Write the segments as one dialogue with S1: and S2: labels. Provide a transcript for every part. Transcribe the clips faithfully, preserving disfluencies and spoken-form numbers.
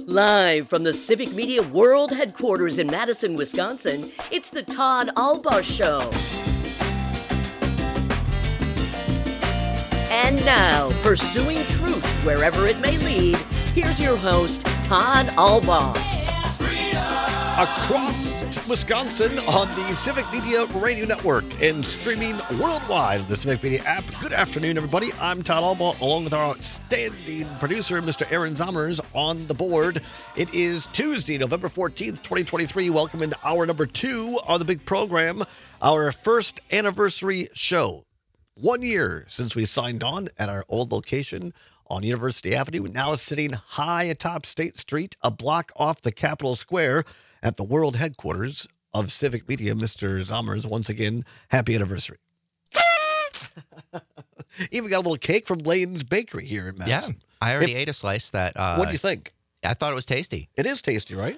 S1: Live from the Civic Media World Headquarters in Madison, Wisconsin, it's the Todd Albaugh Show. And now, pursuing truth wherever it may lead, here's your host, Todd Albaugh.
S2: Across Wisconsin on the Civic Media Radio Network and streaming worldwide on the Civic Media app. Good afternoon, everybody. I'm Todd Albaugh, along with our outstanding producer, Mister Aaron Zommers, on the board. It is Tuesday, November fourteenth, twenty twenty-three. Welcome into hour number two of the big program, our first anniversary show. One year since we signed on at our old location on University Avenue, now sitting high atop State Street, a block off the Capitol Square at the world headquarters of Civic Media. Mister Zommers, once again, happy anniversary. Even got a little cake from Lane's Bakery here in Madison.
S3: Yeah, I already
S2: If,
S3: ate a slice that. Uh,
S2: what do you think?
S3: I thought it was tasty.
S2: It is tasty, right?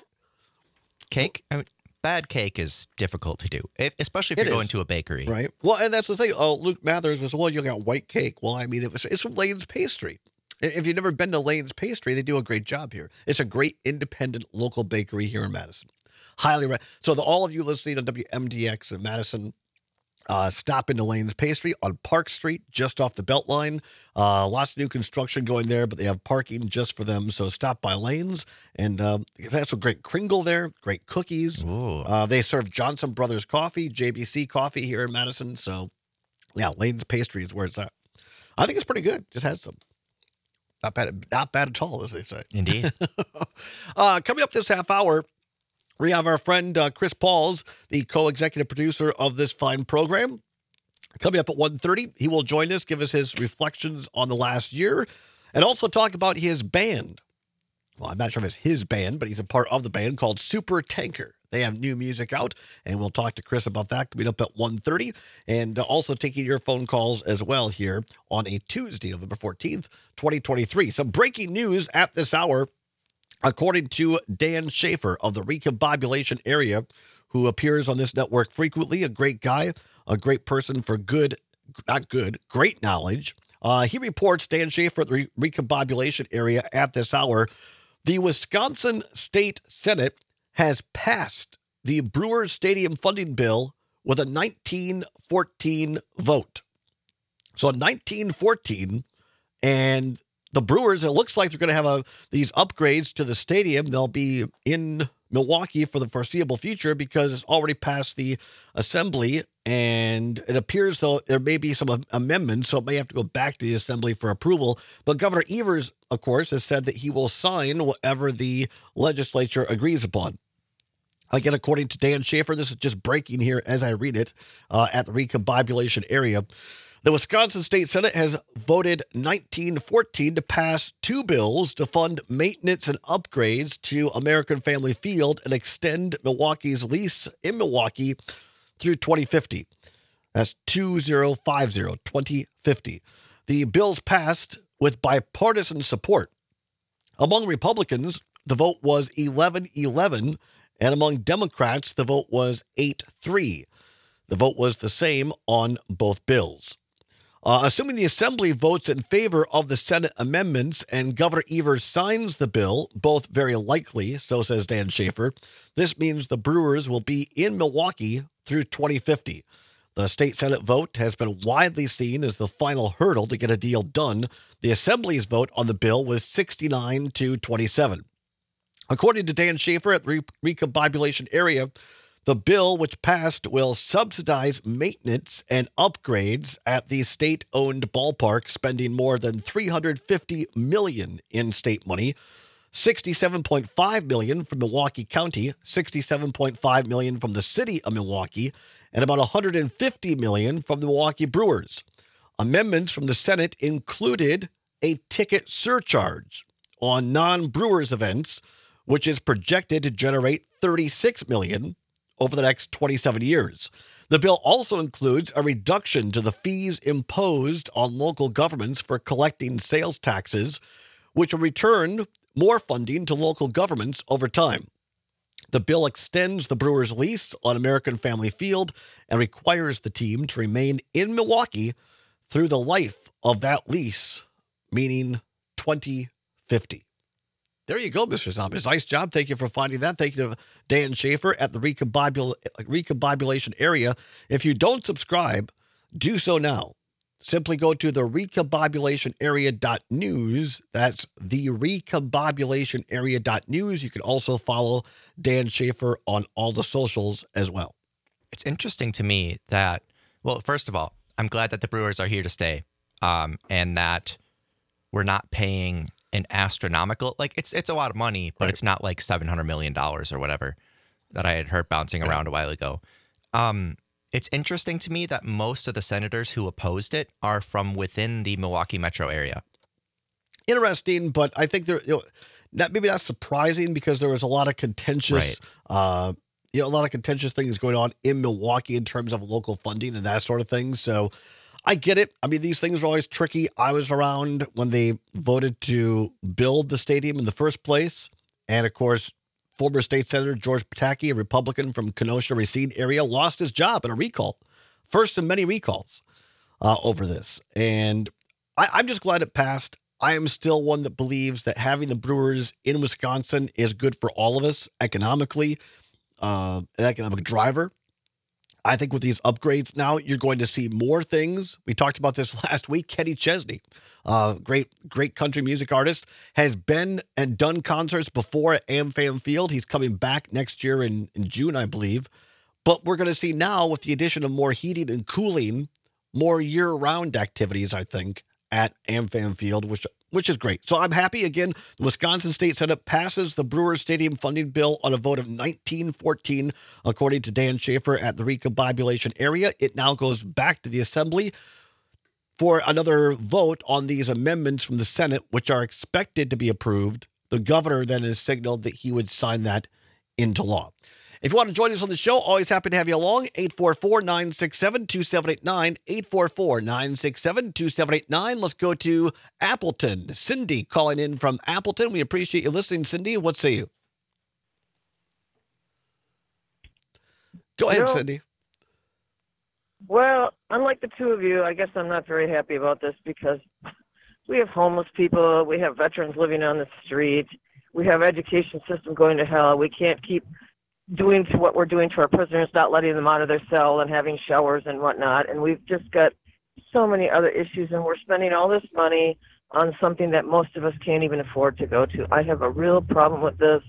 S3: Cake? I mean, bad cake is difficult to do, if, especially if
S2: It
S3: you're going
S2: is.
S3: to a bakery.
S2: Right. Well, and that's the thing. Oh, Luke Mathers was, well, you got white cake. Well, I mean, it was, it's from Lane's Pastry. If you've never been to Lane's Pastry, they do a great job here. It's a great independent local bakery here in Madison. Highly re- So the, all of you listening on W M D X in Madison, uh, stop into Lane's Pastry on Park Street, just off the Beltline. Uh, lots of new construction going there, but they have parking just for them. So stop by Lane's, and um, that's a great Kringle there, great cookies.
S3: Ooh.
S2: Uh, they serve Johnson Brothers Coffee, J B C Coffee here in Madison. So, yeah, Lane's Pastry is where it's at. I think it's pretty good. Just had some. Not bad, not bad at all, as they say.
S3: Indeed.
S2: uh, coming up this half hour, we have our friend uh, Chris Pauls, the co-executive producer of this fine program. Coming up at one thirty, he will join us, give us his reflections on the last year, and also talk about his band. Well, I'm not sure if it's his band, but he's a part of the band called Super Tanker. They have new music out, and we'll talk to Chris about that coming up at one thirty, and uh, also taking your phone calls as well here on a Tuesday, November fourteenth, twenty twenty-three. Some breaking news at this hour, according to Dan Schaefer of the Recombobulation Area, who appears on this network frequently, a great guy, a great person for good, not good, great knowledge. Uh, he reports, Dan Schaefer at the Re- Recombobulation Area at this hour, the Wisconsin State Senate has passed the Brewers Stadium funding bill with a nineteen fourteen vote. So nineteen fourteen, and the Brewers, it looks like they're going to have a, these upgrades to the stadium. They'll be in Milwaukee for the foreseeable future because it's already passed the assembly, and it appears though there may be some amendments, so it may have to go back to the assembly for approval. But Governor Evers, of course, has said that he will sign whatever the legislature agrees upon. Again, according to Dan Schaefer, this is just breaking here as I read it uh, at the Recombobulation Area. The Wisconsin State Senate has voted nineteen fourteen to pass two bills to fund maintenance and upgrades to American Family Field and extend Milwaukee's lease in Milwaukee through twenty fifty. That's two thousand fifty, twenty fifty. The bills passed with bipartisan support. Among Republicans, the vote was eleven eleven, and among Democrats, the vote was eight three. The vote was the same on both bills. Uh, assuming the Assembly votes in favor of the Senate amendments and Governor Evers signs the bill, both very likely, so says Dan Schaefer, this means the Brewers will be in Milwaukee through twenty fifty. The state Senate vote has been widely seen as the final hurdle to get a deal done. The Assembly's vote on the bill was sixty-nine to twenty-seven. According to Dan Schaefer at the Recombobulation Area, the bill, which passed, will subsidize maintenance and upgrades at the state-owned ballpark, spending more than three hundred fifty million dollars in state money, sixty-seven point five million dollars from Milwaukee County, sixty-seven point five million dollars from the city of Milwaukee, and about one hundred fifty million dollars from the Milwaukee Brewers. Amendments from the Senate included a ticket surcharge on non-Brewers events, which is projected to generate thirty-six million dollars over the next twenty-seven years. The bill also includes a reduction to the fees imposed on local governments for collecting sales taxes, which will return more funding to local governments over time. The bill extends the Brewers' lease on American Family Field and requires the team to remain in Milwaukee through the life of that lease, meaning twenty fifty. There you go, Mister Zombies. Nice job. Thank you for finding that. Thank you to Dan Schaefer at the Recombobul- Recombobulation Area. If you don't subscribe, do so now. Simply go to the recombobulation area dot news. That's the recombobulation area dot news. You can also follow Dan Schaefer on all the socials as well.
S3: It's interesting to me that, well, first of all, I'm glad that the Brewers are here to stay, um, and that we're not paying an astronomical, like it's it's a lot of money, but
S2: Right.
S3: it's not like seven hundred million dollars or whatever that I had heard bouncing around a while ago. Um, it's interesting to me that most of the senators who opposed it are from within the Milwaukee metro area.
S2: Interesting, but I think there, you know, not maybe not surprising because there was a lot of contentious,
S3: Right.
S2: uh, you know, a lot of contentious things going on in Milwaukee in terms of local funding and that sort of thing. So I get it. I mean, these things are always tricky. I was around when they voted to build the stadium in the first place. And of course, former state senator George Pataki, a Republican from Kenosha Racine area, lost his job in a recall. First of many recalls uh, over this. And I, I'm just glad it passed. I am still one that believes that having the Brewers in Wisconsin is good for all of us economically, uh, an economic driver. I think with these upgrades now, you're going to see more things. We talked about this last week. Kenny Chesney, uh, great, great country music artist, has been and done concerts before at AmFam Field. He's coming back next year in, in June, I believe. But we're going to see now, with the addition of more heating and cooling, more year-round activities, I think, at AmFam Field, which which is great. So I'm happy. Again, the Wisconsin State Senate passes the Brewers Stadium funding bill on a vote of nineteen fourteen, according to Dan Schaefer at the Recombobulation Area. It now goes back to the Assembly for another vote on these amendments from the Senate, which are expected to be approved. The governor then has signaled that he would sign that into law. If you want to join us on the show, always happy to have you along. eight four four, nine six seven, two seven eight nine, eight four four, nine six seven, two seven eight nine. Let's go to Appleton. Cindy calling in from Appleton. We appreciate you listening, Cindy. What say you? Go ahead,
S4: Hello?
S2: Cindy.
S4: Well, unlike the two of you, I guess I'm not very happy about this because we have homeless people, we have veterans living on the street, we have education system going to hell. We can't keep doing to what we're doing to our prisoners, not letting them out of their cell and having showers and whatnot. And we've just got so many other issues, and we're spending all this money on something that most of us can't even afford to go to. I have a real problem with this.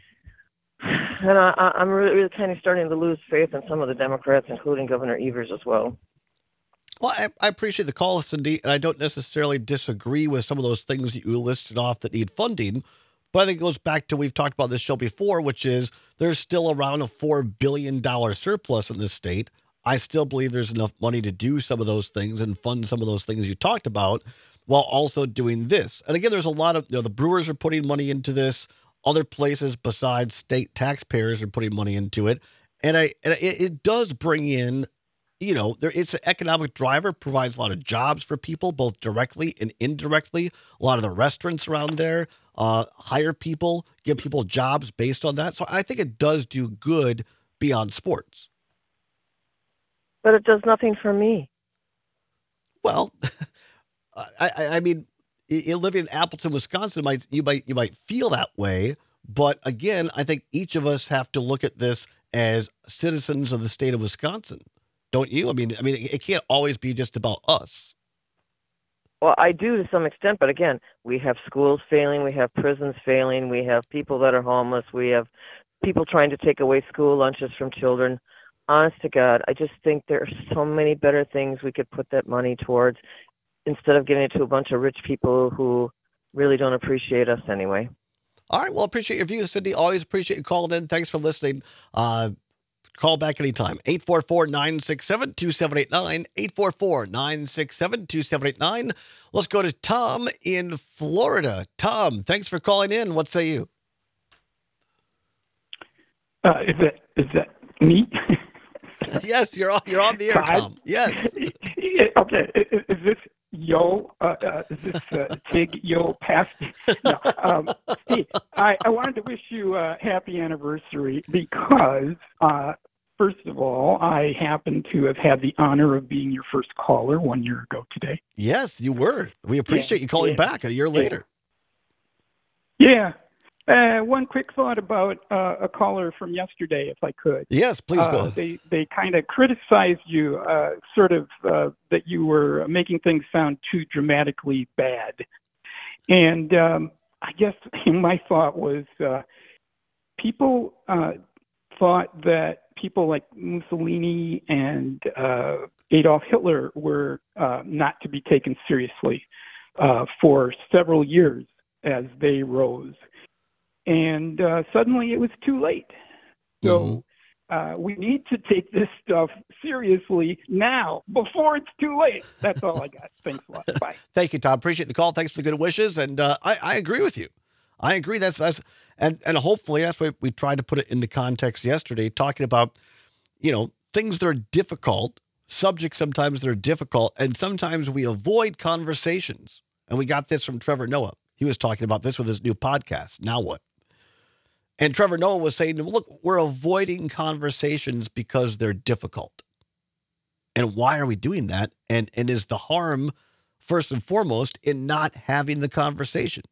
S4: And I, I- I'm really, really kind of starting to lose faith in some of the Democrats, including Governor Evers as well.
S2: Well, I, I appreciate the call, Cindy, and I don't necessarily disagree with some of those things that you listed off that need funding. But I think it goes back to, we've talked about this show before, which is there's still around a four billion dollars surplus in this state. I still believe there's enough money to do some of those things and fund some of those things you talked about while also doing this. And again, there's a lot of, you know, the Brewers are putting money into this. Other places besides state taxpayers are putting money into it. And I, and it, it does bring in, you know, there it's an economic driver, provides a lot of jobs for people, both directly and indirectly. A lot of the restaurants around there uh, hire people, give people jobs based on that. So I think it does do good beyond sports.
S4: But it does nothing for me.
S2: Well, I, I, I mean, you living in Appleton, Wisconsin, might you might you might feel that way. But again, I think each of us have to look at this as citizens of the state of Wisconsin. Don't you? I mean, I mean, it can't always be just about us.
S4: Well, I do to some extent, but again, we have schools failing, we have prisons failing, we have people that are homeless, we have people trying to take away school lunches from children. Honest to God, I just think there are so many better things we could put that money towards instead of giving it to a bunch of rich people who really don't appreciate us anyway.
S2: All right. Well, appreciate your views, Cindy. Always appreciate you calling in. Thanks for listening. Uh, call back anytime. eight four four, nine six seven, two seven eight nine. eight four four, nine six seven, two seven eight nine. Let's go to Tom in Florida. Tom, thanks for calling in. What say you?
S5: Uh, is that is that me?
S2: Yes, you're on, you're on the air, Tom. Yes.
S5: Okay. Is, is this Yo? Uh, uh, is this uh, Tig Yo past? No. Um, hey, I, I wanted to wish you a happy anniversary because, uh, first of all, I happen to have had the honor of being your first caller one year ago today.
S2: Yes, you were. We appreciate
S5: Yeah,
S2: you calling
S5: yeah,
S2: back a year later.
S5: Yeah. Uh, one quick thought about uh, a caller from yesterday, if I could.
S2: Yes, please
S5: Uh,
S2: go.
S5: they they kind of criticized you, uh, sort of uh, that you were making things sound too dramatically bad. And um, I guess my thought was uh, people uh, thought that people like Mussolini and uh, Adolf Hitler were uh, not to be taken seriously uh, for several years as they rose. And uh, suddenly it was too late. So uh, we need to take this stuff seriously now, before it's too late. That's all I got. Thanks a lot. Bye.
S2: Thank you, Tom. Appreciate the call. Thanks for the good wishes. And uh, I, I agree with you. I agree. That's that's and and hopefully that's why we tried to put it into context yesterday, talking about, you know, things that are difficult, subjects sometimes that are difficult, and sometimes we avoid conversations. And we got this from Trevor Noah. He was talking about this with his new podcast, Now What? And Trevor Noah was saying, look, we're avoiding conversations because they're difficult. And why are we doing that? And, and is the harm, first and foremost, in not having the conversation?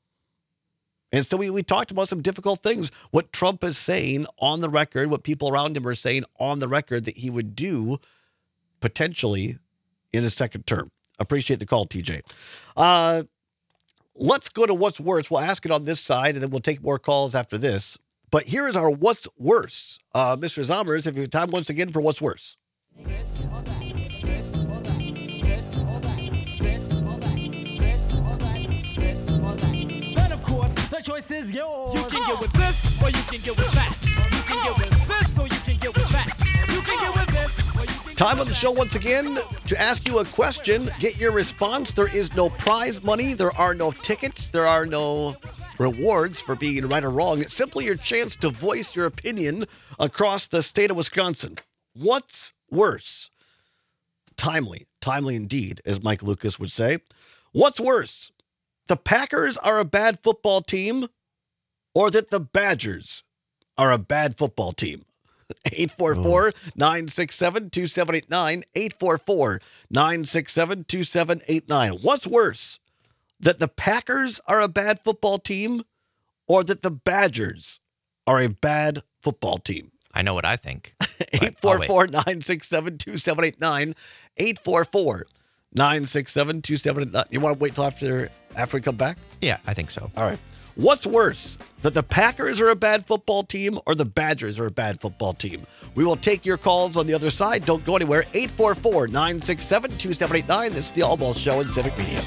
S2: And so we, we talked about some difficult things. What Trump is saying on the record, what people around him are saying on the record that he would do potentially in his second term. Appreciate the call, T J. Uh, let's go to what's worse. We'll ask it on this side, and then we'll take more calls after this. But here is our what's worse. Uh, Mister Zommers, if you have time once again for what's worse.
S6: This or that, this or that, this or that, this or that, this or that, this or that. Then, of course, the choice is yours. You can get with this, or you can get with that. You can get with this, or you can get with that. You can get with this, or you can get
S2: Time on the show once again to ask you a question. Get your response. There is no prize money. There are no tickets. There are no rewards for being right or wrong. It's simply your chance to voice your opinion across the state of Wisconsin. What's worse? Timely. Timely indeed, as Mike Lucas would say. What's worse? The Packers are a bad football team, or that the Badgers are a bad football team? eight four four, nine six seven, two seven eight nine, eight four four, nine six seven, two seven eight nine. What's worse? That the Packers are a bad football team, or that the Badgers are a bad football team?
S3: I know what I think.
S2: eight four four, nine six seven, two seven eight nine, eight four four, nine six seven, two seven eight nine. You want to wait till after, after we come back?
S3: Yeah, I think so.
S2: All right. What's worse, that the Packers are a bad football team or the Badgers are a bad football team? We will take your calls on the other side. Don't go anywhere. eight four four, nine six seven, two seven eight nine. This is the All Ball Show in Civic Media.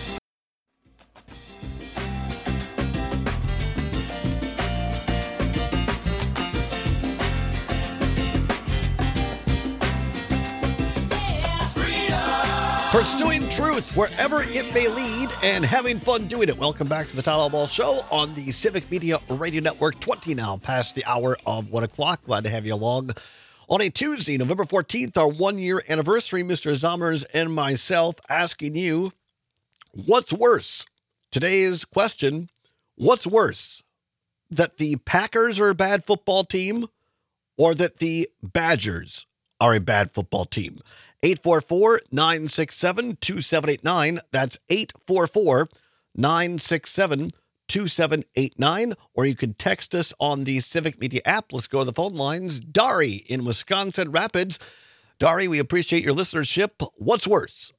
S2: Pursuing truth wherever it may lead and having fun doing it. Welcome back to the Todd All Ball Show on the Civic Media Radio Network. twenty now past the hour of one o'clock. Glad to have you along on a Tuesday, November fourteenth, our one-year anniversary. Mister Zommers and myself asking you, what's worse? Today's question, what's worse? That the Packers are a bad football team or that the Badgers are a bad football team? eight four four, nine six seven, two seven eight nine. That's eight four four, nine six seven, two seven eight nine. Or you can text us on the Civic Media app. Let's go to the phone lines. Dari in Wisconsin Rapids. Dari, we appreciate your listenership. What's worse?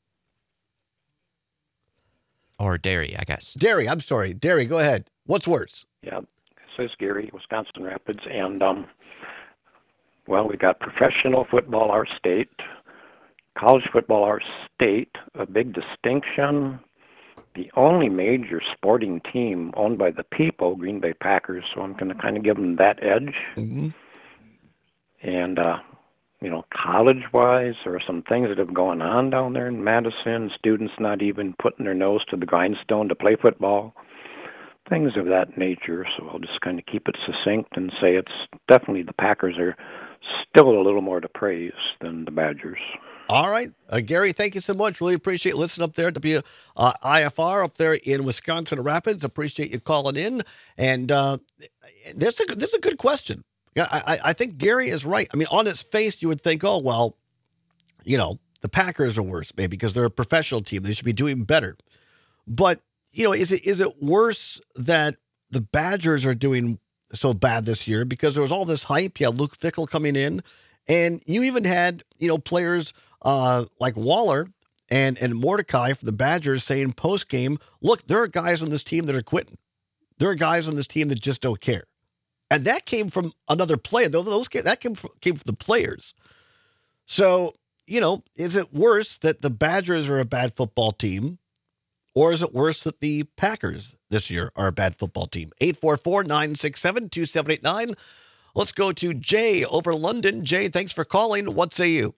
S3: Or dairy, I guess.
S2: Dari, I'm sorry. Dari, go ahead. What's worse?
S7: Yeah, this is Gary, Wisconsin Rapids. And, um, well, we got professional football, our state. College football, our state, a big distinction. The only major sporting team owned by the people, Green Bay Packers, so I'm going to kind of give them that edge.
S2: Mm-hmm.
S7: And, uh, you know, college-wise, there are some things that have gone on down there in Madison, students not even putting their nose to the grindstone to play football, things of that nature. So I'll just kind of keep it succinct and say it's definitely the Packers are still a little more to praise than the Badgers.
S2: All right. Uh, Gary, thank you so much. Really appreciate listening up there at W I F R up there in Wisconsin Rapids. Appreciate you calling in. And uh, this, is a, this is a good question. Yeah, I, I think Gary is right. I mean, on its face, you would think, oh, well, you know, the Packers are worse, maybe, because they're a professional team. They should be doing better. But, you know, is it is it worse that the Badgers are doing so bad this year because there was all this hype. Yeah, Luke Fickell coming in, and you even had, you know, players uh, like Waller and and Mordecai for the Badgers saying post game, look, there are guys on this team that are quitting. There are guys on this team that just don't care, and that came from another player. Those those that came from, came from the players. So, you know, is it worse that the Badgers are a bad football team, or is it worse that the Packers this year are a bad football team? eight four four, nine six seven, two seven eight nine. Let's go to Jay over London. Jay, thanks for calling. What say you?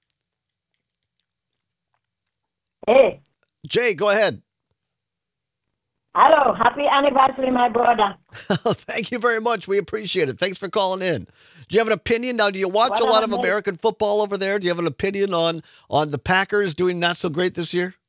S8: Hey.
S2: Jay, go ahead.
S8: Hello. Happy anniversary, my brother.
S2: Thank you very much. We appreciate it. Thanks for calling in. Do you have an opinion? Now, do you watch
S8: What
S2: a lot
S8: am
S2: of
S8: I-
S2: American football over there? Do you have an opinion on, on the Packers doing not so great this year?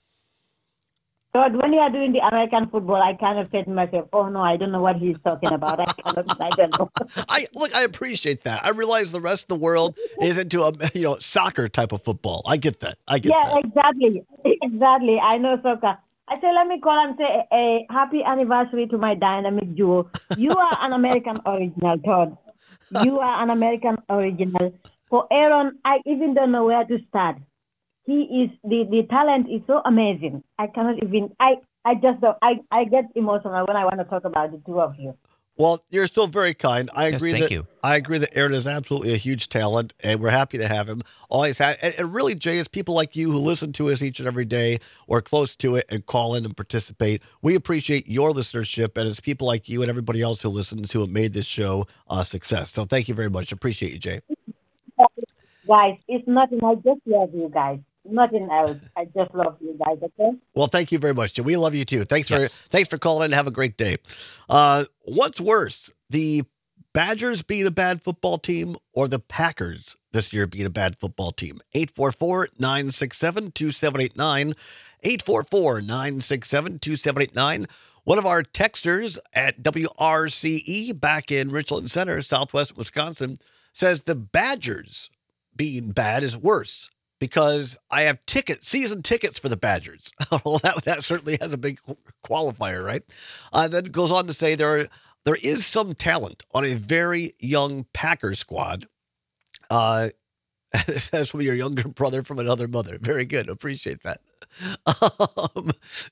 S8: So when you are doing the American football, I kind of say to myself, oh, no, I don't know what he's talking about. I, cannot, I don't know.
S2: I look, I appreciate that. I realize the rest of the world is into a, you know, soccer type of football. I get that. I get
S8: Yeah,
S2: that.
S8: exactly. Exactly. I know soccer. I say, let me call and say a happy anniversary to my dynamic duo. You are an American original, Todd. You are an American original. For Aaron, I even don't know where to start. He is, the, the talent is so amazing. I cannot even, I, I just don't, I, I get emotional when I want to talk about the two of you.
S2: Well, you're still very kind. I
S3: Yes,
S2: agree
S3: thank
S2: that
S3: you.
S2: I agree that Aaron is absolutely a huge talent, and we're happy to have him. Always had, and, and really, Jay, it's people like you who listen to us each and every day or close to it and call in and participate. We appreciate your listenership, and it's people like you and everybody else who listens who have made this show a success. So thank you very much. Appreciate you, Jay.
S8: Guys, it's nothing. I just love you guys. Nothing else. I just love you guys, okay?
S2: Well, thank you very much, Jay. We love you too. Thanks
S3: Yes.
S2: for thanks for calling in. Have a great day. Uh, what's worse, the Badgers being a bad football team or the Packers this year being a bad football team? eight four four, nine six seven, two seven eight nine. eight four four, nine six seven, two seven eight nine. One of our texters at W R C E back in Richland Center, Southwest Wisconsin, says the Badgers being bad is worse because I have tickets, season tickets for the Badgers. Well, that, that certainly has a big qualifier, right? Uh, then it goes on to say there are, there is some talent on a very young Packers squad. Uh, this says from your younger brother from another mother. Very good. Appreciate that. Um,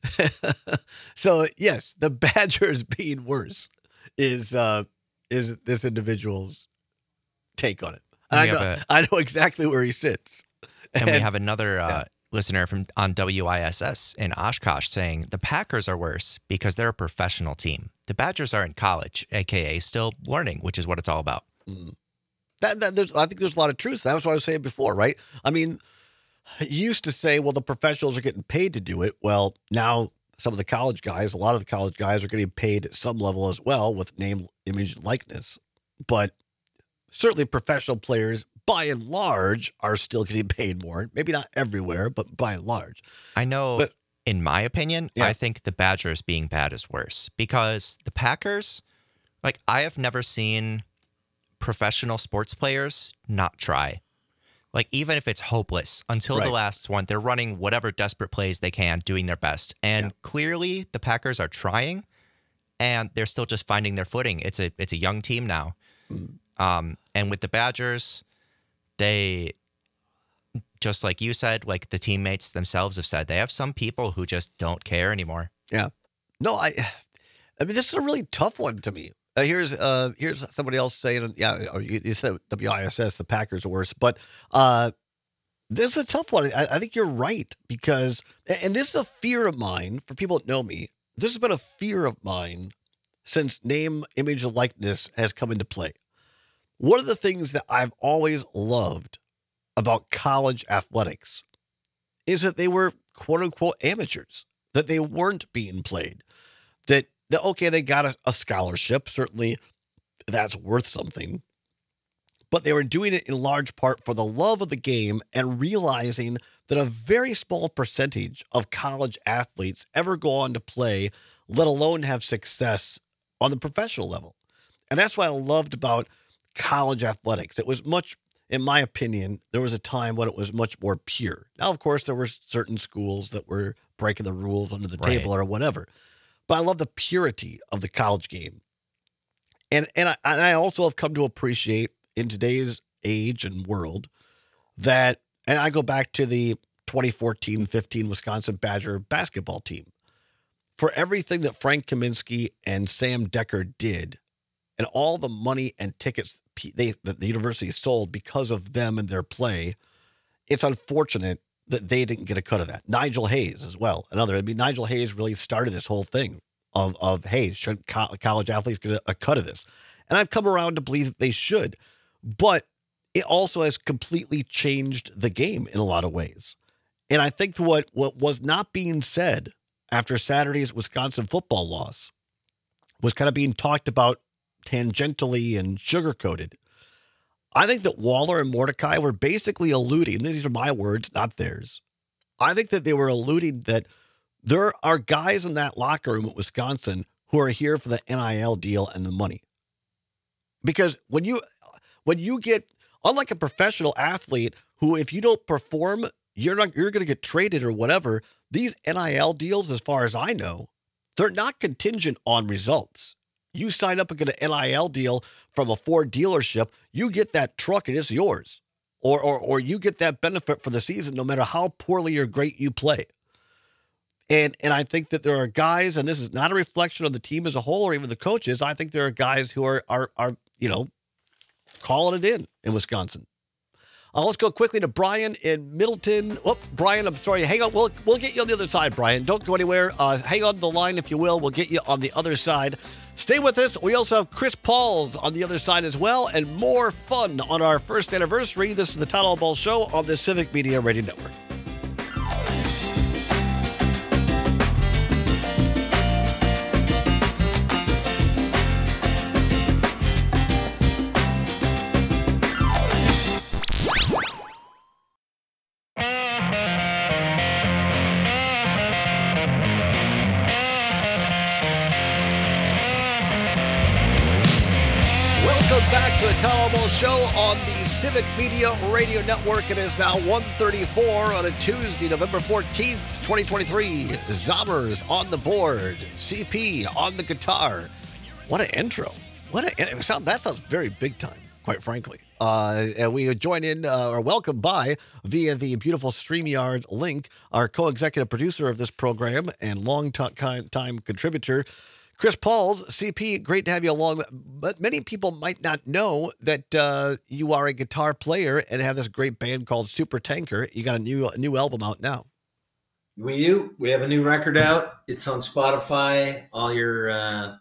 S2: so, yes, the Badgers being worse is uh, is this individual's take on it.
S3: And
S2: I
S3: we
S2: know,
S3: have a-
S2: I know exactly where he sits.
S3: And we have another uh, listener from on W I S S in Oshkosh saying the Packers are worse because they're a professional team. The Badgers are in college, aka still learning, which is what it's all about.
S2: That, that there's, I think there's a lot of truth. That was what I was saying before, right? I mean, you used to say, well, the professionals are getting paid to do it. Well, now some of the college guys, a lot of the college guys are getting paid at some level as well with name, image, and likeness. But certainly professional players, by and large, are still getting paid more. Maybe not everywhere, but by and large.
S3: I know,
S2: But-
S3: in my opinion,
S2: Yeah.
S3: I think the Badgers being bad is worse because the Packers, like, I have never seen professional sports players not try. Like, even if it's hopeless, until
S2: Right.
S3: the last one, they're running whatever desperate plays they can, doing their best. And
S2: Yeah.
S3: clearly, the Packers are trying, and they're still just finding their footing. It's a it's a young team now. Um, and with the Badgers, they, just like you said, like the teammates themselves have said, they have some people who just don't care anymore.
S2: Yeah. No, I I mean, this is a really tough one to me. Uh, here's uh here's somebody else saying, yeah, or you, you said W I S S, the Packers are worse, but uh, this is a tough one. I, I think you're right because, and this is a fear of mine for people that know me. This has been a fear of mine since name, image, and likeness has come into play. One of the things that I've always loved about college athletics is that they were quote unquote amateurs, that they weren't being played, that, that okay, they got a, a scholarship. Certainly that's worth something, but they were doing it in large part for the love of the game and realizing that a very small percentage of college athletes ever go on to play, let alone have success on the professional level. And that's what I loved about college athletics. It was much, in my opinion, there was a time when it was much more pure. Now, of course, there were certain schools that were breaking the rules under the
S3: Right.
S2: table or whatever. but I love the purity of the college game. And and I, and I also have come to appreciate in today's age and world that, and I go back to the twenty fourteen fifteen Wisconsin Badger basketball team. For everything that Frank Kaminsky and Sam Decker did, and all the money and tickets they, that the university sold because of them and their play, it's unfortunate that they didn't get a cut of that. Nigel Hayes as well. Another, I mean, Nigel Hayes really started this whole thing of, of hey, should co- college athletes get a, a cut of this? And I've come around to believe that they should. But it also has completely changed the game in a lot of ways. And I think what, what was not being said after Saturday's Wisconsin football loss was kind of being talked about tangentially and sugar-coated. I think that Waller and Mordecai were basically alluding, these are my words, not theirs. I think that they were alluding that there are guys in that locker room at Wisconsin who are here for the N I L deal and the money. Because when you when you get, unlike a professional athlete who, if you don't perform, you're not you're going to get traded or whatever, these N I L deals, as far as I know, they're not contingent on results. You sign up and get an N I L deal from a Ford dealership, you get that truck and it's yours. Or, or, or you get that benefit for the season no matter how poorly or great you play. And and I think that there are guys, and this is not a reflection of the team as a whole or even the coaches, I think there are guys who are, are, are you know, calling it in in Wisconsin. Uh, let's go quickly to Brian in Middleton. Oh, Brian, I'm sorry. Hang on. We'll, we'll get you on the other side, Brian. Don't go anywhere. Uh, hang on the line, if you will. We'll get you on the other side. Stay with us. We also have Chris Pauls on the other side as well, and more fun on our first anniversary. This is the Todd All Ball Show on the Civic Media Radio Network. Show on the Civic Media Radio Network. It is now one thirty-four on a Tuesday, November fourteenth, twenty twenty-three. Zommers on the board. C P on the guitar. What an intro. What a sound. That sounds very big time, quite frankly. Uh, and we join in uh, or welcome by via the beautiful StreamYard link, our co-executive producer of this program and long-time contributor, Chris Pauls. C P, great to have you along. But many people might not know that uh, you are a guitar player and have this great band called Super Tanker. You got a new a new album out now.
S9: We do. We have a new record out. It's on Spotify, all your uh,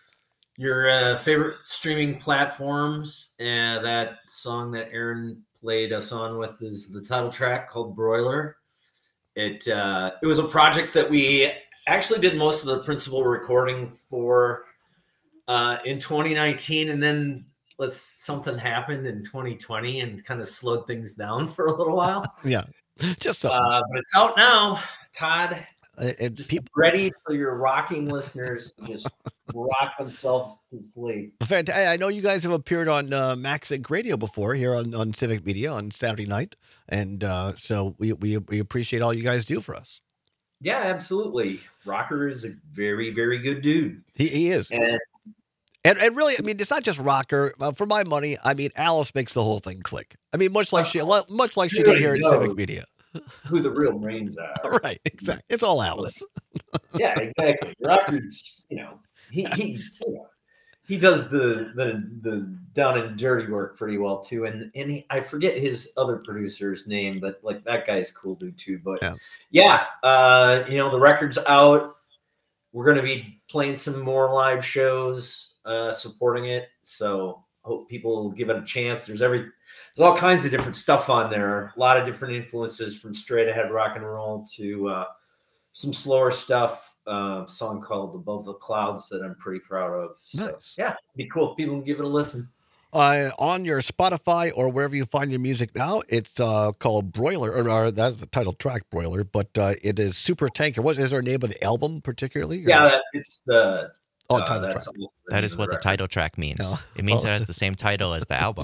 S9: your uh, favorite streaming platforms. And that song that Aaron played us on with is the title track called Broiler. It uh, it was a project that we actually did most of the principal recording for uh, in twenty nineteen, and then let's something happened in twenty twenty and kind of slowed things down for a little while.
S2: Yeah, just so.
S9: Uh, but it's out now, Todd.
S2: Uh, and
S9: just
S2: people,
S9: ready for your rocking listeners to just rock themselves to sleep.
S2: Fantastic. I know you guys have appeared on uh, Max Inc Radio before here on, on Civic Media on Saturday night, and uh, so we, we we appreciate all you guys do for us.
S9: Yeah, absolutely. Rocker is a very, very good dude.
S2: He, he is.
S9: And,
S2: and and really, I mean, it's not just Rocker. Uh, for my money, I mean, Alice makes the whole thing click. I mean, much like she, much like she did here in Civic Media.
S9: Who the real brains are.
S2: Right, exactly. It's all Alice.
S9: Yeah, exactly. Rocker's, you know, he he you know, he does the the the down and dirty work pretty well too. And and he, I forget his other producer's name, but like that guy's cool dude too. But yeah, yeah uh, you know, the record's out. We're gonna be playing some more live shows, uh, supporting it. So hope people will give it a chance. There's every there's all kinds of different stuff on there. A lot of different influences from straight ahead rock and roll to uh, some slower stuff. Uh, song called Above the Clouds that I'm pretty proud of. So,
S2: nice.
S9: Yeah, it'd be cool if people can give it a listen.
S2: Uh, on your Spotify or wherever you find your music now, it's uh, called Broiler, or, or that's the title track, Broiler, but uh, it is Super Tanker. What is there a name of the album particularly? Or?
S9: Yeah, that, it's the
S2: oh,
S9: uh,
S2: title
S9: that's
S2: track.
S3: That is what the title track means.
S2: No.
S3: It means
S2: Oh.
S3: it has the same title as the album.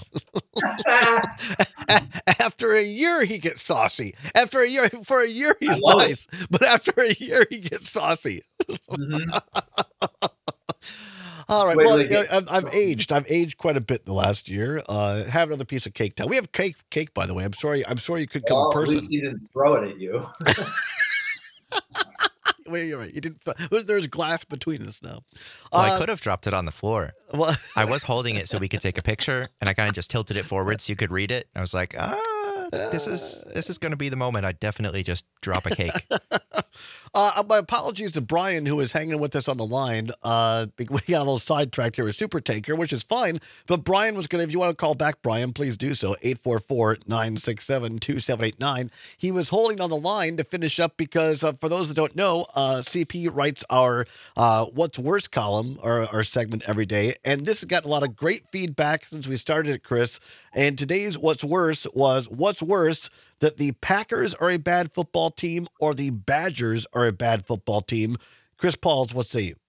S2: After a year, he gets saucy. After a year, for a year, he's
S9: love
S2: nice, but after a year, he gets saucy.
S9: Mhm.
S2: All right.
S9: Wait,
S2: Well,
S9: wait,
S2: you know,
S9: wait.
S2: I've, I've aged. I've aged quite a bit in the last year. Uh, have another piece of cake now. We have cake. Cake, by the way. I'm sorry. I'm sorry you could come
S9: Well,
S2: in
S9: at
S2: person.
S9: least he didn't throw it at you.
S2: Wait, you're right. You didn't. There's, there's glass between us now.
S3: Well, I
S2: Uh,
S3: could have dropped it on the floor.
S2: Well,
S3: I was holding it so we could take a picture, and I kind of just tilted it forward so you could read it. I was like, ah, this is this is going to be the moment I definitely just drop a cake.
S2: Uh, my apologies to Brian, who is hanging with us on the line. Uh, we got a little sidetracked here with Super Tanker, which is fine. But Brian was going to, if you want to call back Brian, please do so. eight four four, nine six seven, two seven eight nine. He was holding on the line to finish up because, uh, for those that don't know, uh, C P writes our uh, What's Worse column, or our segment every day. And this has gotten a lot of great feedback since we started it, Chris. And today's What's Worse was, what's worse, that the Packers are a bad football team or the Badgers are a bad football team? Chris Pauls, what say you?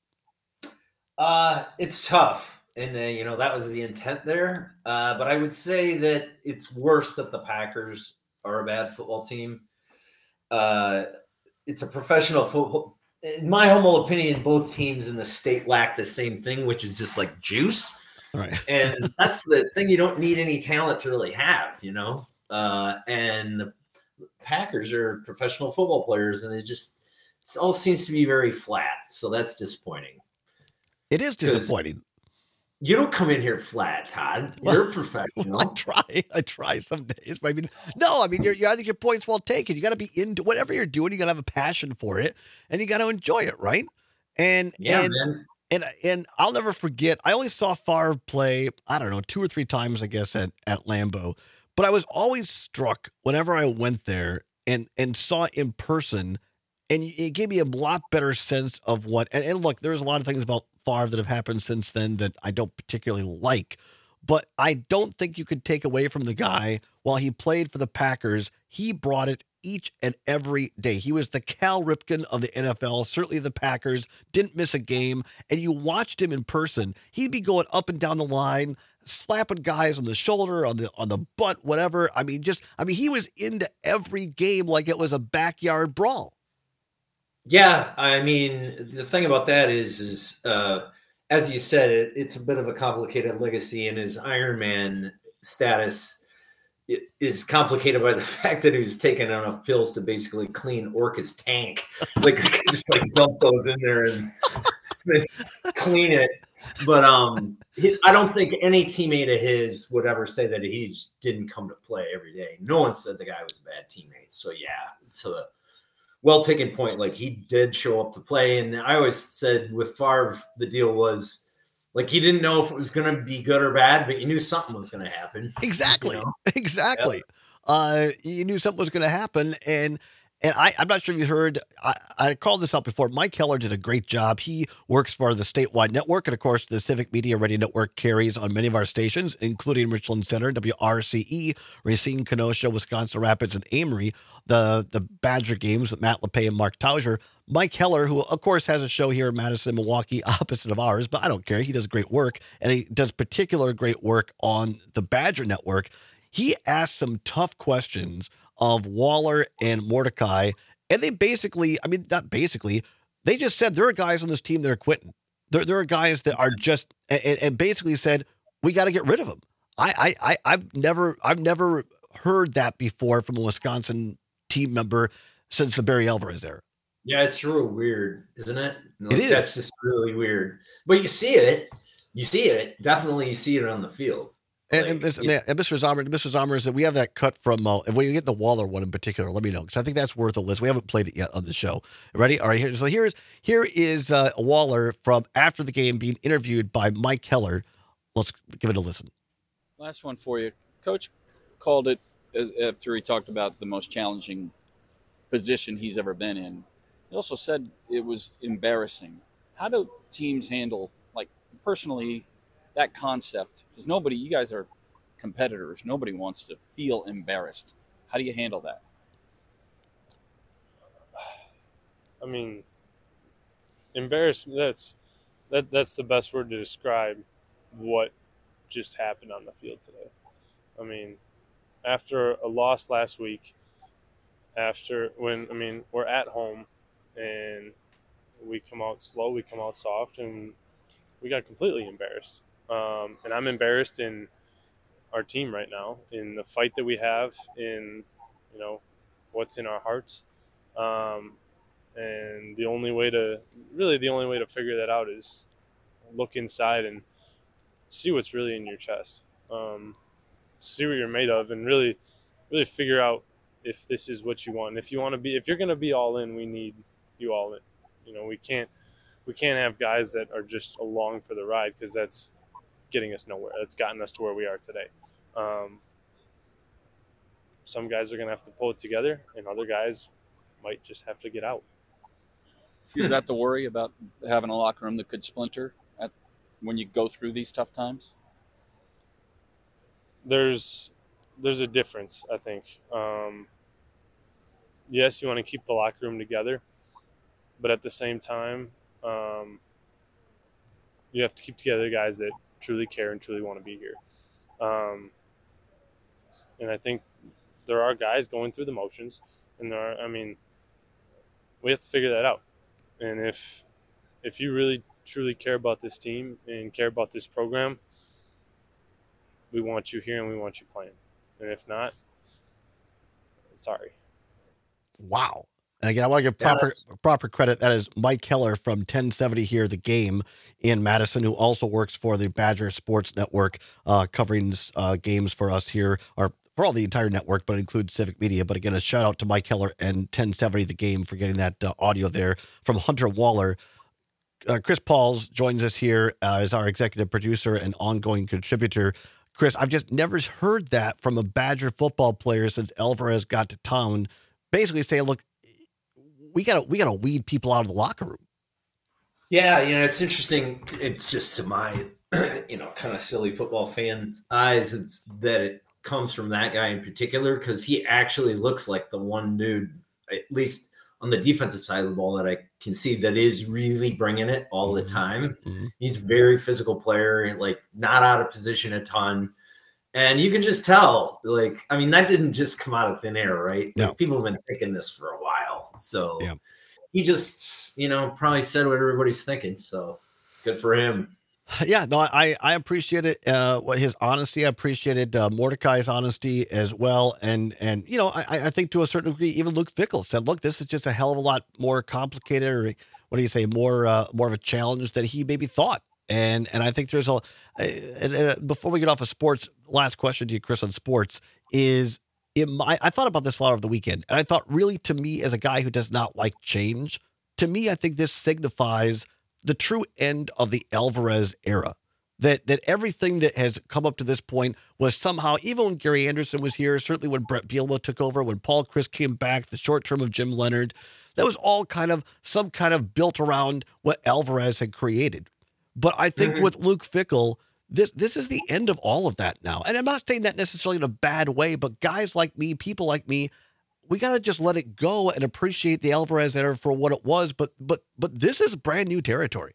S9: Uh, it's tough. And, uh, you know, that was the intent there. Uh, but I would say that it's worse that the Packers are a bad football team. Uh, it's a professional football. In my humble opinion, both teams in the state lack the same thing, which is just like juice.
S2: Right.
S9: And that's the thing. You don't need any talent to really have, you know? Uh, and the Packers are professional football players, and it just it all seems to be very flat. So that's disappointing.
S2: It is disappointing.
S9: You don't come in here flat, Todd. You're a professional.
S2: I try. I try some days. But I mean, no, I mean, you're, you're, I think your point's well taken. You got to be into whatever you're doing. You got to have a passion for it, and you got to enjoy it, right? And
S9: Yeah,
S2: and,
S9: man.
S2: and and I'll never forget. I only saw Favre play, I don't know, two or three times, I guess, at at Lambeau. But I was always struck whenever I went there and and saw it in person, and it gave me a lot better sense of what. And, and look, there's a lot of things about Favre that have happened since then that I don't particularly like, but I don't think you could take away from the guy while he played for the Packers. He brought it each and every day. He was the Cal Ripken of the N F L. Certainly the Packers didn't miss a game, and you watched him in person. He'd be going up and down the line, slapping guys on the shoulder, on the on the butt, whatever. I mean, just I mean, he was into every game like it was a backyard brawl.
S9: Yeah, I mean, the thing about that is, is uh, as you said, it, it's a bit of a complicated legacy, and his Iron Man status is complicated by the fact that he was taking enough pills to basically clean Orca's tank. Like, just like dump those in there and clean it. But um, he, I don't think any teammate of his would ever say that he just didn't come to play every day. No one said the guy was a bad teammate. So yeah, it's a well taken point. Like, he did show up to play, and I always said with Favre, the deal was like he didn't know if it was going to be good or bad, but you knew something was going to happen.
S2: Exactly,
S9: You know?
S2: exactly.
S9: Yep.
S2: Uh, you knew something was going to happen, and and I, I'm not sure if you heard. I, I called this out before. Mike Heller did a great job. He works for the statewide network, and of course, the Civic Media Radio Network carries on many of our stations, including Richland Center, W R C E, Racine, Kenosha, Wisconsin Rapids, and Amory. The the Badger games with Matt LePay and Mark Tauger. Mike Heller, who of course has a show here in Madison, Milwaukee, opposite of ours, but I don't care. He does great work, and he does particular great work on the Badger Network. He asked some tough questions of Waller and Mordecai, and they basically, I mean, not basically, they just said there are guys on this team that are quitting. There, there are guys that are just, and, and basically said, we got to get rid of them. I, I, I, I've never, I've never heard that before from a Wisconsin team member since the Barry Alvarez era.
S9: Yeah, it's real weird, isn't it? No,
S2: It is.
S9: That's just really weird. But you see it. You see it. Definitely you see it on the field.
S2: And,
S9: Like,
S2: and, Mister
S9: yeah.
S2: and Mister Zomer, Mister Zomer, is that we have that cut from, uh, and when you get the Waller one in particular, let me know, because I think that's worth a list. We haven't played it yet on the show. Ready? All right. Here, so here's here is uh, Waller from after the game being interviewed by Mike Heller. Let's give it a listen.
S10: Last one for you. Coach called it as after he talked about the most challenging position he's ever been in. He also said it was embarrassing. How do teams handle, like, personally, that concept? Because nobody, you guys are competitors. Nobody wants to feel embarrassed. How do you handle that?
S11: I mean, embarrassment, that's, that, that's the best word to describe what just happened on the field today. I mean, after a loss last week, after when, I mean, we're at home and we come out slow, we come out soft, and we got completely embarrassed. Um, and I'm embarrassed in our team right now, in the fight that we have, in, you know, what's in our hearts. Um, and the only way to, really the only way to figure that out is look inside and see what's really in your chest. Um, see what you're made of, and really, really figure out if this is what you want. If you want to be, if you're going to be all in, we need you all in. You know, we can't, we can't have guys that are just along for the ride, because that's getting us nowhere. That's gotten us to where we are today. Um, some guys are going to have to pull it together, and other guys might just have to get out.
S10: Is that the worry about having a locker room that could splinter at when you go through these tough times?
S11: There's there's a difference, I think. Um, yes, you want to keep the locker room together, but at the same time, um, you have to keep together guys that truly care and truly want to be here. Um, and I think there are guys going through the motions, and there are, I mean, we have to figure that out. And if if you really truly care about this team and care about this program, we want you here and we want you playing. And if not, sorry.
S2: Wow. And again, I want to give proper
S9: Yeah,
S2: proper credit. That is Mike Keller from ten seventy here, The Game in Madison, who also works for the Badger Sports Network, uh, covering uh, games for us here, or for all the entire network, but it includes Civic Media. But again, a shout out to Mike Keller and ten seventy The Game for getting that uh, audio there from Hunter Waller. Uh, Chris Pauls joins us here uh, as our executive producer and ongoing contributor. Chris, I've just never heard that from a Badger football player since Alvarez got to town, basically saying, look, we gotta we gotta weed people out of the locker room.
S9: Yeah, you know, it's interesting. It's just to my, you know, kind of silly football fans' eyes, it's that it comes from that guy in particular, because he actually looks like the one dude, at least on the defensive side of the ball, that I can see that is really bringing it all the time.
S2: Mm-hmm.
S9: He's a very physical player, like not out of position a ton. And you can just tell, like, I mean, that didn't just come out of thin air, right?
S2: No.
S9: Like, people have been thinking this for a while. So
S2: Yeah.
S9: he just, you know, probably said what everybody's thinking. So good for him.
S2: Yeah, no, I I appreciate it. Uh, what his honesty, I appreciated uh, Mordecai's honesty as well, and and you know, I I think to a certain degree, even Luke Fickell said, "Look, this is just a hell of a lot more complicated, or what do you say, more uh, more of a challenge than he maybe thought." And and I think there's a. And, and before we get off of sports, last question to you, Chris, on sports is. It, I, I thought about this a lot over the weekend, and I thought, really, to me, as a guy who does not like change, to me, I think this signifies the true end of the Alvarez era. That that everything that has come up to this point was somehow, even when Gary Anderson was here, certainly when Brett Bielema took over, when Paul Chryst came back, the short term of Jim Leonard, that was all kind of some kind of built around what Alvarez had created. But I think
S9: Mhm.
S2: with Luke Fickell, this this is the end of all of that now. And I'm not saying that necessarily in a bad way, but guys like me, people like me, we got to just let it go and appreciate the Alvarez era for what it was. But but but this is brand new territory.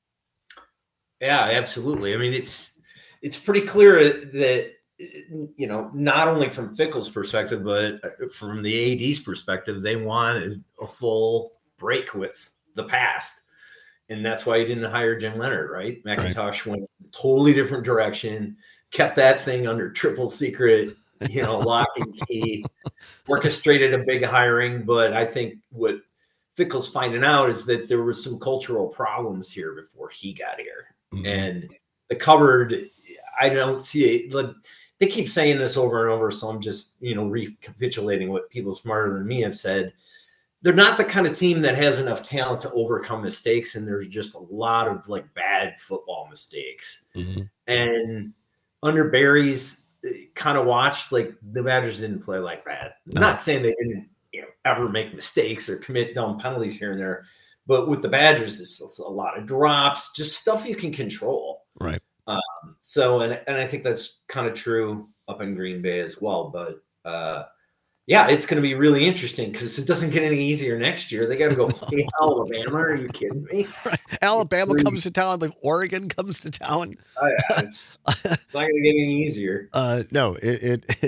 S9: Yeah, absolutely. I mean, it's it's pretty clear that, you know, not only from Fickell's perspective, but from the A D's perspective, they wanted a full break with the past. And that's why he didn't hire Jim Leonard, right? McIntosh right. went a totally different direction, kept that thing under triple secret, you know, lock and key, orchestrated a big hiring. But I think what Fickell's finding out is that there was some cultural problems here before he got here. Mm-hmm. And the cupboard, I don't see it. Like, they keep saying this over and over, so I'm just, you know, recapitulating what people smarter than me have said. They're not the kind of team that has enough talent to overcome mistakes, and there's just a lot of like bad football mistakes. Mm-hmm. And under Barry's kind of watch, like the Badgers didn't play like that. No. Not saying they didn't, you know, ever make mistakes or commit dumb penalties here and there, but with the Badgers, it's a lot of drops, just stuff you can control.
S2: Right.
S9: Um, so, and and I think that's kind of true up in Green Bay as well. But uh, yeah, it's going to be really interesting because it doesn't get any easier next year. They got to go play Alabama. Are you kidding me?
S2: Right. Alabama it's comes to town, like Oregon comes to town.
S9: Oh, yeah, it's, it's not going to get any easier.
S2: Uh, no, it, it, it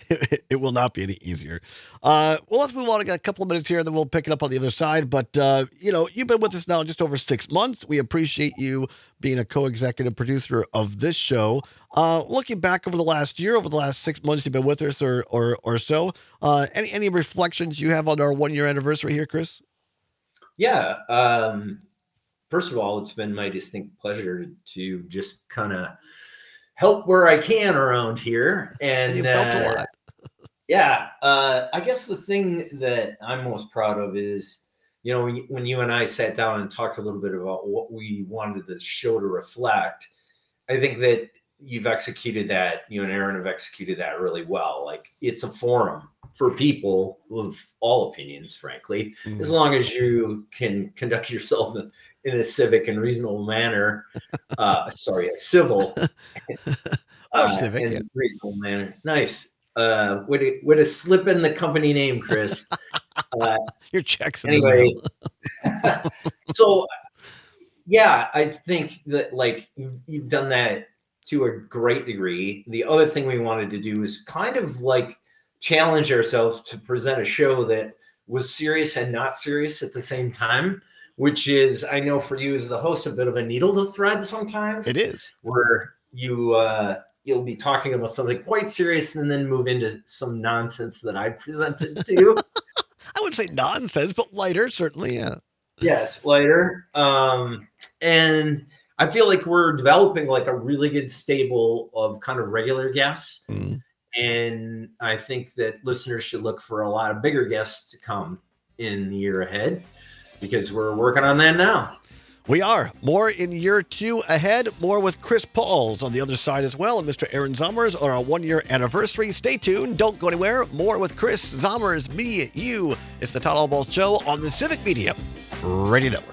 S2: it, it will not be any easier. Uh, well, let's move on. I got a couple of minutes here, and then we'll pick it up on the other side. But, uh, you know, you've been with us now just over six months. We appreciate you being a co-executive producer of this show. Uh, looking back over the last year, over the last six months you've been with us or or, or so, uh, any, any reflections you have on our one-year anniversary here, Chris?
S9: Yeah. Um, first of all, it's been my distinct pleasure to just kind of help where I can around here. And
S2: so you've helped
S9: uh,
S2: a lot.
S9: Yeah. Uh, I guess the thing that I'm most proud of is, you know, when, when you and I sat down and talked a little bit about what we wanted the show to reflect, I think that you've executed that, you and Aaron have executed that really well. Like, it's a forum for people of all opinions, frankly, mm-hmm. as long as you can conduct yourself in, in a civic and reasonable manner. Uh, sorry, a civil,
S2: oh,
S9: uh,
S2: civic,
S9: and
S2: yeah.
S9: reasonable manner. Nice. Uh, way to, way to slip in the company name, Chris. Uh,
S2: Your checks.
S9: Anyway, so yeah, I think that like you've, you've done that to a great degree. The other thing we wanted to do is kind of like challenge ourselves to present a show that was serious and not serious at the same time, which is, I know for you as the host, a bit of a needle to thread sometimes.
S2: It is.
S9: Where you, uh, you'll be talking about something quite serious and then move into some nonsense that I presented to.
S2: I wouldn't say nonsense, but lighter, certainly, yeah.
S9: Yes, lighter. Um, and I feel like we're developing like a really good stable of kind of regular guests.
S2: Mm.
S9: And I think that listeners should look for a lot of bigger guests to come in the year ahead, because we're working on that now.
S2: We are. More in year two ahead. More with Chris Pauls on the other side as well, and Mister Aaron Zommers on our one-year anniversary. Stay tuned. Don't go anywhere. More with Chris Zommers, me, you. It's the Todd Albaugh Show on the Civic Media Radio Network.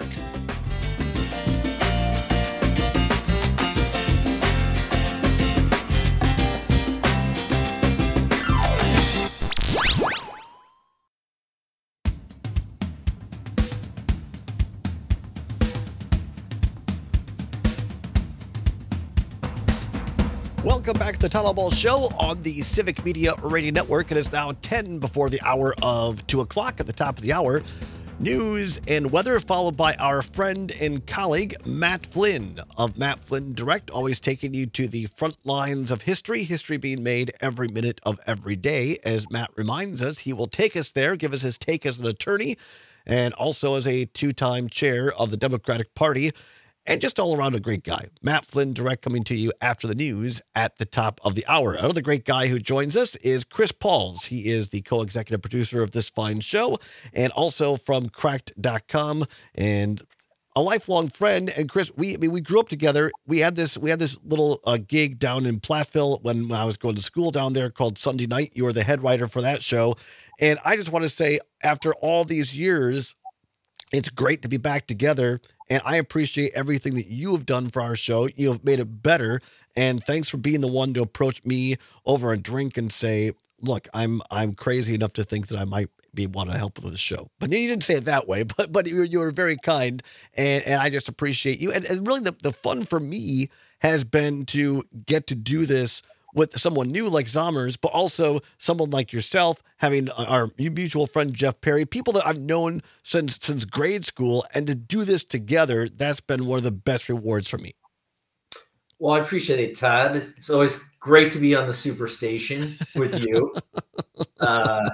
S2: Welcome back to the Todd Albaugh Show on the Civic Media Radio Network. It is now ten before the hour of two o'clock. At the top of the hour, news and weather, followed by our friend and colleague, Matt Flynn of Matt Flynn Direct, always taking you to the front lines of history, history being made every minute of every day. As Matt reminds us, he will take us there, give us his take as an attorney, and also as a two-time chair of the Democratic Party. And just all around a great guy. Matt Flynn Direct coming to you after the news at the top of the hour. Another great guy who joins us is Chris Pauls. He is the co-executive producer of this fine show and also from cracked dot com and a lifelong friend. And Chris, we I mean, we grew up together. We had this we had this little uh, gig down in Platteville when I was going to school down there called Sunday Night. You were the head writer for that show. And I just want to say, after all these years, it's great to be back together. And I appreciate everything that you have done for our show. You have made it better. And thanks for being the one to approach me over a drink and say, look, I'm I'm crazy enough to think that I might be want to help with the show. But you didn't say it that way, but but you, you were very kind. And, and I just appreciate you. And, and really the, the fun for me has been to get to do this with someone new like Zommers, but also someone like yourself, having our mutual friend Jeff Perry, people that I've known since since grade school, and to do this together, that's been one of the best rewards for me.
S9: Well, I appreciate it, Todd. It's always great to be on the Superstation with you. uh,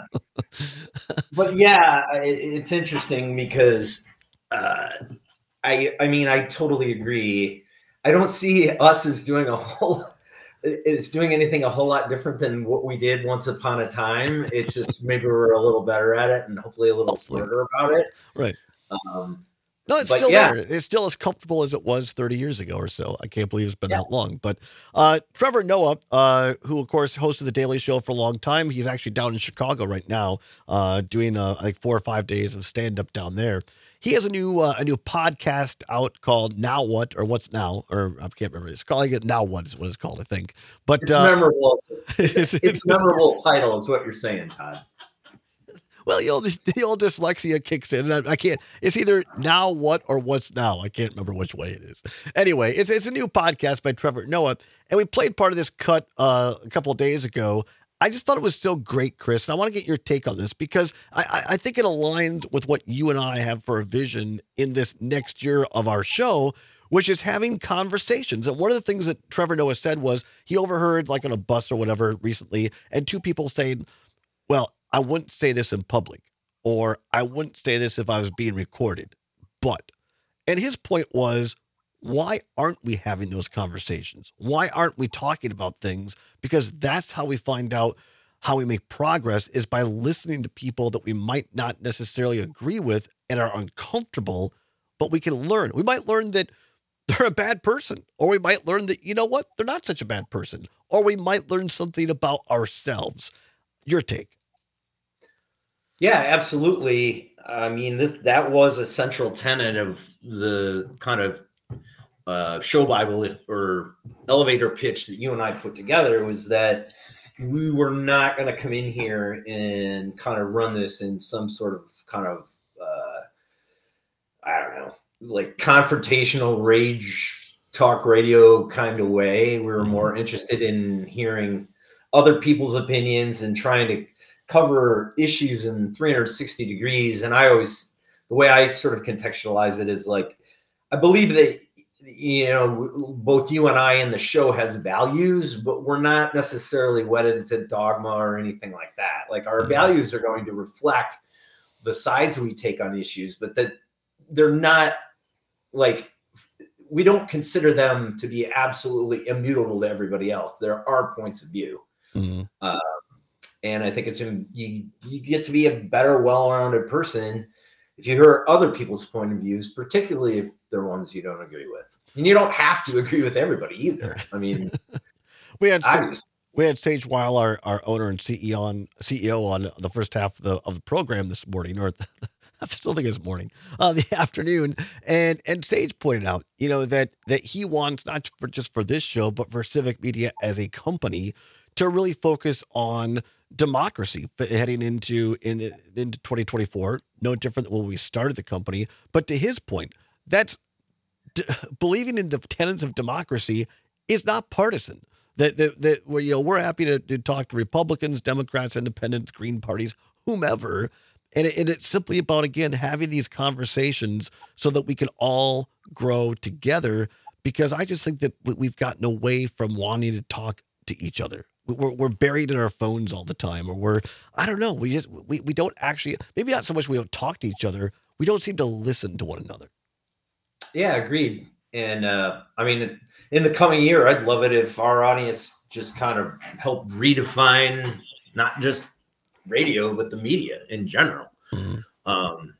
S9: but yeah, it, it's interesting because uh, I I mean, I totally agree. I don't see us as doing a whole It's doing anything a whole lot different than what we did once upon a time. It's just maybe we're a little better at it and hopefully a little hopefully. smarter about it.
S2: Right.
S9: Um,
S2: no, it's still yeah. there. It's still as comfortable as it was thirty years ago or so. I can't believe it's been yeah. that long. But uh, Trevor Noah, uh, who, of course, hosted The Daily Show for a long time, he's actually down in Chicago right now uh, doing uh, like four or five days of stand-up down there. He has a new uh, a new podcast out called Now What, or What's Now, or I can't remember. It's calling it Now What is what it's called, I think. But
S9: it's
S2: uh,
S9: memorable. It's, it's memorable title. Is what you're saying, Todd.
S2: Well, you know, the, the old dyslexia kicks in, and I, I can't. It's either Now What or What's Now. I can't remember which way it is. Anyway, it's it's a new podcast by Trevor Noah, and we played part of this cut uh, a couple of days ago. I just thought it was so great, Chris. And I want to get your take on this because I, I, I think it aligns with what you and I have for a vision in this next year of our show, which is having conversations. And one of the things that Trevor Noah said was he overheard, like on a bus or whatever recently, and two people saying, well, I wouldn't say this in public, or I wouldn't say this if I was being recorded. But, and his point was, why aren't we having those conversations? Why aren't we talking about things? Because that's how we find out how we make progress, is by listening to people that we might not necessarily agree with and are uncomfortable, but we can learn. We might learn that they're a bad person, or we might learn that, you know what, they're not such a bad person, or we might learn something about ourselves. Your take.
S9: Yeah, absolutely. I mean, this that was a central tenet of the kind of uh, show Bible or elevator pitch that you and I put together, was that we were not going to come in here and kind of run this in some sort of kind of, uh, I don't know, like confrontational rage talk radio kind of way. We were more interested in hearing other people's opinions and trying to cover issues in three hundred sixty degrees. And I always, the way I sort of contextualize it is like, I believe that, you know, both you and I in the show has values, but we're not necessarily wedded to dogma or anything like that. Like our values are going to reflect the sides we take on issues, but that they're not like, we don't consider them to be absolutely immutable to everybody else. There are points of view. Mm-hmm. Uh, and I think it's, you, you get to be a better, well-rounded person if you hear other people's point of views, particularly if they're ones you don't agree with. And you don't have to agree with everybody either. I mean,
S2: we had obviously. we had Sage Weil, our, our owner and C E O on C E O on the first half of the of the program this morning, or the, I still think it's morning, uh, the afternoon, and and Sage pointed out, you know, that that he wants, not for just for this show, but for Civic Media as a company, to really focus on democracy, but heading into in, into twenty twenty-four, no different than when we started the company. But to his point, that's d- believing in the tenets of democracy is not partisan. That that that well, you know, we're happy to, to talk to Republicans, Democrats, Independents, Green parties, whomever, and, it, and it's simply about, again, having these conversations so that we can all grow together. Because I just think that we've gotten away from wanting to talk to each other. We're, we're buried in our phones all the time, or we're, I don't know, we just, we, we don't actually, maybe not so much we don't talk to each other, we don't seem to listen to one another.
S9: Yeah, agreed. And uh, I mean, in the coming year, I'd love it if our audience just kind of helped redefine not just radio, but the media in general, mm-hmm. um,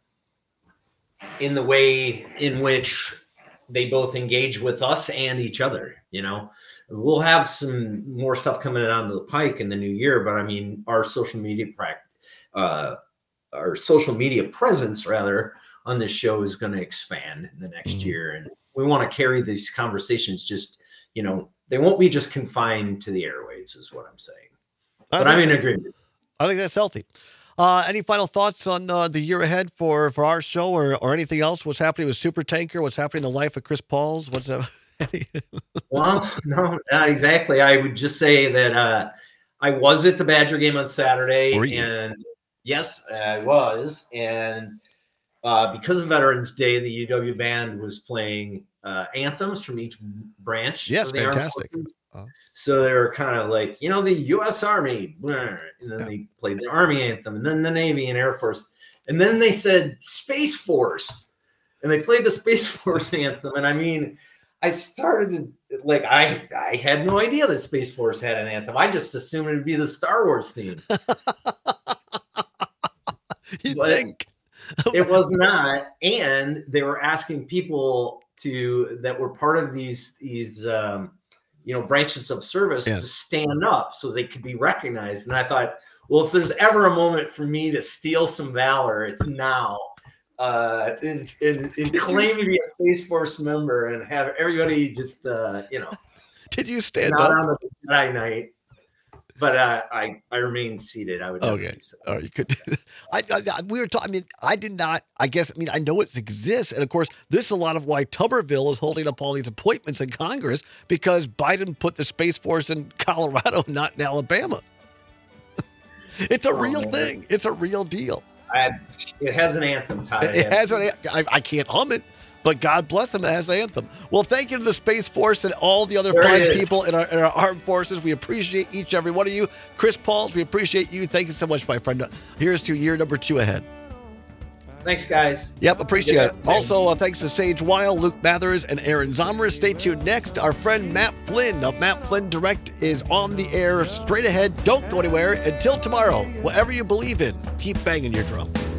S9: in the way in which they both engage with us and each other. You know, we'll have some more stuff coming down to the pike in the new year, but I mean, our social media practice, uh, our social media presence rather on this show is going to expand in the next mm-hmm. year. And we want to carry these conversations, just, you know, they won't be just confined to the airwaves is what I'm saying. I but I'm in agreement.
S2: I think that's healthy. Uh, any final thoughts on uh, the year ahead for, for our show, or, or anything else? What's happening with Super Tanker? What's happening in the life of Chris Pauls? What's up?
S9: Well, no, not exactly. I would just say that uh, I was at the Badger game on Saturday, and yes, I was. And uh, because of Veterans Day, the U W band was playing uh, anthems from each branch.
S2: Yes,
S9: of the
S2: fantastic.
S9: Uh, so they were kind of like, you know, the U S Army, and then yeah. they played the Army anthem, and then the Navy and Air Force, and then they said Space Force, and they played the Space Force anthem. And I mean, I started like I I had no idea that Space Force had an anthem. I just assumed it would be the Star Wars theme.
S2: You but think
S9: it was not, and they were asking people to that were part of these these um, you know branches of service yeah. to stand up so they could be recognized. And I thought, well, if there's ever a moment for me to steal some valor, it's now. Uh, in, in, in claim to be a Space Force member and have everybody just, uh, you know.
S2: Did you stand
S9: not
S2: up?
S9: On the Jedi night, but uh, I I remained seated. I would.
S2: Okay. So. Oh, you could. I, I we were talking. I mean, I did not. I guess. I mean, I know it exists, and of course, this is a lot of why Tuberville is holding up all these appointments in Congress, because Biden put the Space Force in Colorado, not in Alabama. It's a
S9: Oh,
S2: real
S9: man.
S2: thing. It's a real deal.
S9: I, it has an anthem, Todd.
S2: It has an. I, I can't hum it, but God bless them, it has an anthem. Well, thank you to the Space Force and all the other
S9: There
S2: fine
S9: it is.
S2: people in our, in our armed forces. We appreciate each and every one of you. Chris Pauls, we appreciate you. Thank you so much, my friend. Here's to year number two ahead.
S9: Thanks, guys.
S2: Yep, appreciate
S9: Yeah.
S2: it. Also, uh, thanks to Sage Weil, Luke Mathers, and Aaron Zommer. Stay tuned next. Our friend Matt Flynn of Matt Flynn Direct is on the air straight ahead. Don't go anywhere. Until tomorrow, whatever you believe in, keep banging your drum.